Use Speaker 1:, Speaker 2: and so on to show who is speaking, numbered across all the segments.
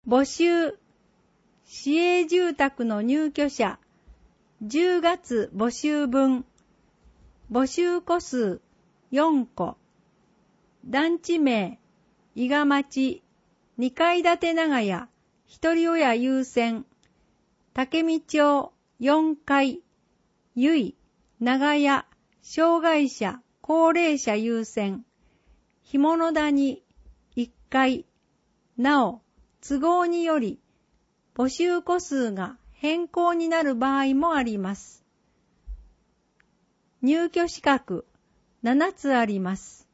Speaker 1: 募集、市営住宅の入居者、10月募集分、募集戸数4戸、団地名、伊賀町、2階建て長屋、一人親優先、竹見町4階、由比、長屋、障害者、高齢者優先、ひもの谷、1階、なお、都合により、募集戸数が変更になる場合もあります。入居資格、7つあります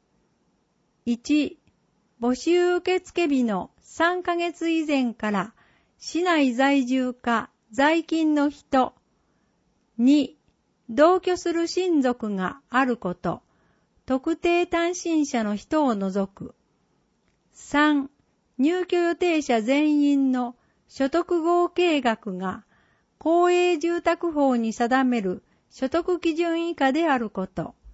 Speaker 1: 。1、募集受付日の3ヶ月以前から市内在住か在勤の人。2、同居する親族があること。特定単身者の人を除く。3、入居予定者全員の所得合計額が公営住宅法に定める所得基準以下であること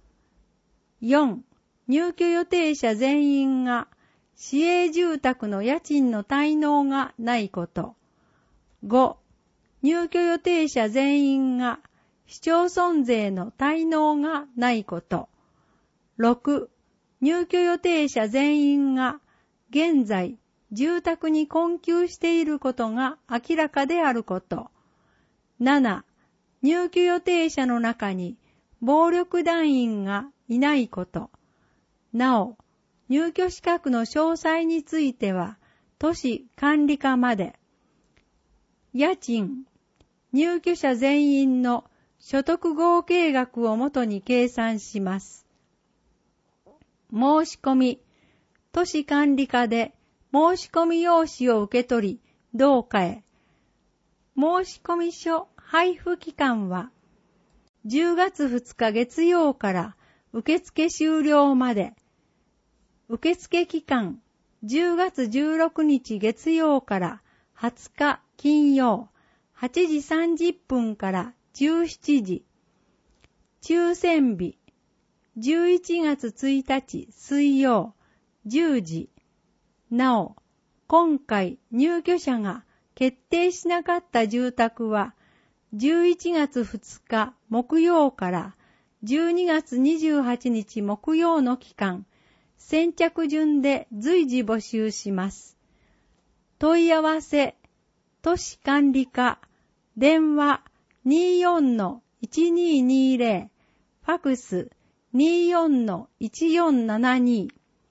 Speaker 1: 。4、入居予定者全員が市営住宅の家賃の滞納がないこと。5、入居予定者全員が市町村税の滞納がないこと。6、入居予定者全員が現在住宅に困窮していることが明らかであること。7、入居予定者の中に暴力団員がいないこと。なお、入居資格の詳細については、都市管理課まで。家賃、入居者全員の所得合計額をもとに計算します。申し込み、都市管理課で申し込み用紙を受け取り、同課へ。申し込み書配布期間は、10月2日月曜から受付終了まで。受付期間、10月16日月曜から20日金曜、8時30分から17時。抽選日、11月1日水曜、10時。なお、今回入居者が決定しなかった住宅は、11月2日木曜から12月28日木曜の期間、先着順で随時募集します。問い合わせ、都市管理課、電話 24-1220、ファクス 24-1472。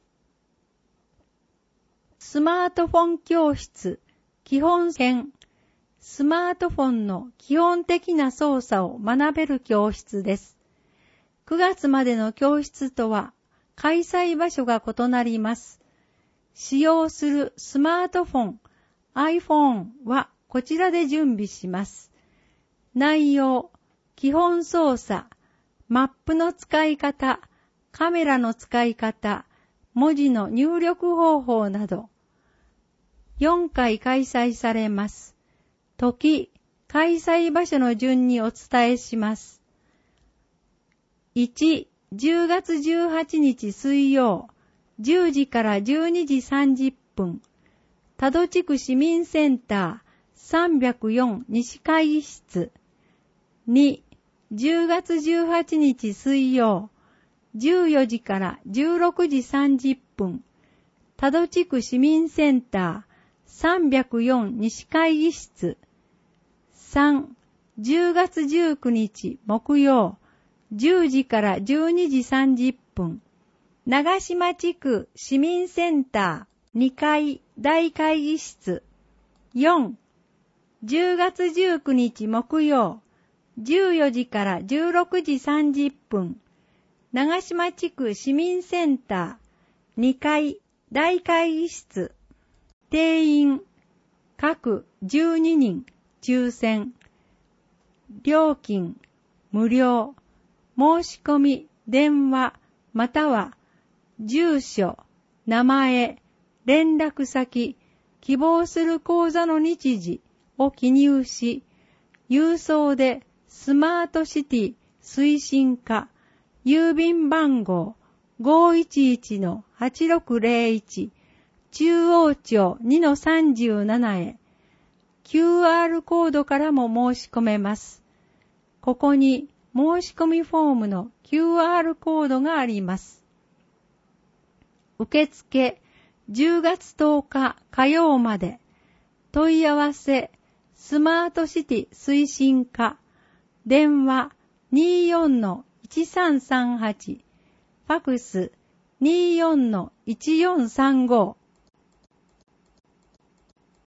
Speaker 1: スマートフォン教室、基本編。スマートフォンの基本的な操作を学べる教室です。9月までの教室とは開催場所が異なります。使用するスマートフォン、iPhone はこちらで準備します。内容、基本操作、マップの使い方、カメラの使い方、文字の入力方法など、4回開催されます。時、開催場所の順にお伝えします。1、10月18日水曜、10時から12時30分、多度地区市民センター304西会議室。2、10月18日水曜、14時から16時30分、多度地区市民センター304西会議室。3、10月19日木曜、10時から12時30分、長島地区市民センター2階大会議室。4、10月19日木曜、14時から16時30分、長島地区市民センター2階大会議室。定員、各12人、抽選。料金、無料。申し込み、電話、または、住所、名前、連絡先、希望する口座の日時を記入し、郵送でスマートシティ推進課、郵便番号 511-8601、 中央町 2-37 へ QR コードからも申し込めます。ここに申し込みフォームの QR コードがあります。受付10月10日火曜まで。問い合わせスマートシティ推進課電話 24-1338 ファクス 24-1435